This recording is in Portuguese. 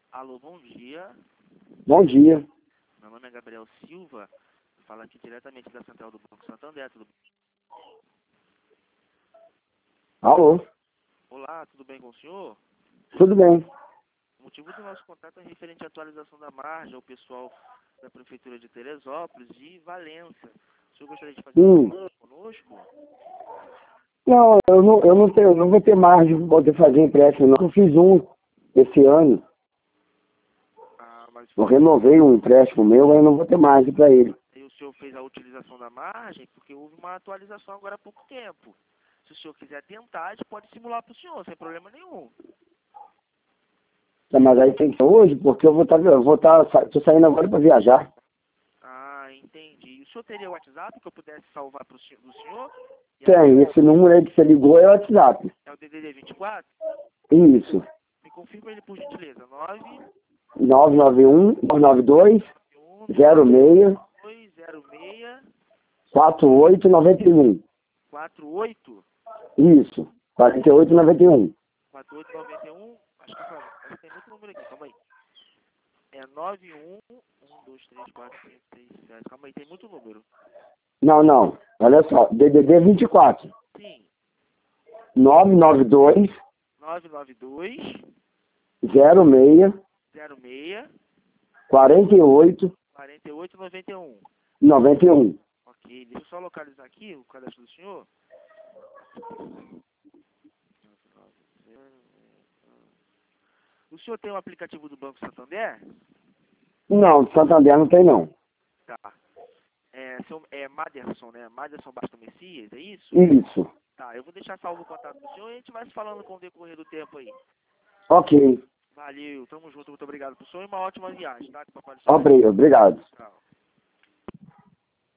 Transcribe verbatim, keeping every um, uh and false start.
Alô, bom dia. Bom dia. Meu nome é Gabriel Silva. Falo aqui diretamente da Central do Banco Santander. Tudo... Alô? Olá, tudo bem com o senhor? Tudo bem. O motivo do nosso contato é referente à atualização da margem ao pessoal da Prefeitura de Teresópolis e Valença. O senhor gostaria de fazer Hum. uma conosco? Não, eu não, eu não tenho, não vou ter margem para poder fazer empréstimo, não. Eu fiz um esse ano. Ah, mas Eu renovei um empréstimo meu, aí eu não vou ter margem para ele. e o senhor fez a utilização da margem porque houve uma atualização agora há pouco tempo. Se o senhor quiser tentar, a gente pode simular para o senhor, sem problema nenhum. Tá, mas aí tem que ser hoje, porque eu vou estar, eu vou estar, tô saindo agora para viajar. Ah, entendi. O senhor teria o WhatsApp que eu pudesse salvar para o senhor, do senhor? E aí, Tem, esse número aí que você ligou é o WhatsApp. é o D D D vinte e quatro? Isso. Me confirma ele por gentileza. nove nove nove um, nove nove dois, um zero seis, dois zero seis quatro oito nove um. quatro oito Isso. quarenta e oito noventa e um. quatro oito nove um. Acho que, calma, acho que tem muito número aqui, calma aí. É nove um um dois três quatro cinco seis sete. Calma aí, tem muito número. Não, não. Olha só. D D D vinte e quatro. Sim. nove nove dois, nove nove dois zero seis, zero seis quarenta e oito quatro oito nove um. noventa e um. Ok, deixa eu só localizar aqui o cadastro do senhor. O senhor tem o aplicativo do Banco Santander? Não, de Santander não tem não. Tá. É, seu, é Maderson, né? Maderson Bastos Messias, é isso? Isso. Tá, eu vou deixar salvo o contato do senhor e a gente vai se falando com o decorrer do tempo aí. Ok. Valeu, tamo junto, muito obrigado pro senhor e uma ótima viagem, tá? Que o papai do senhor vai- Obrigado. Obrigado. Tchau.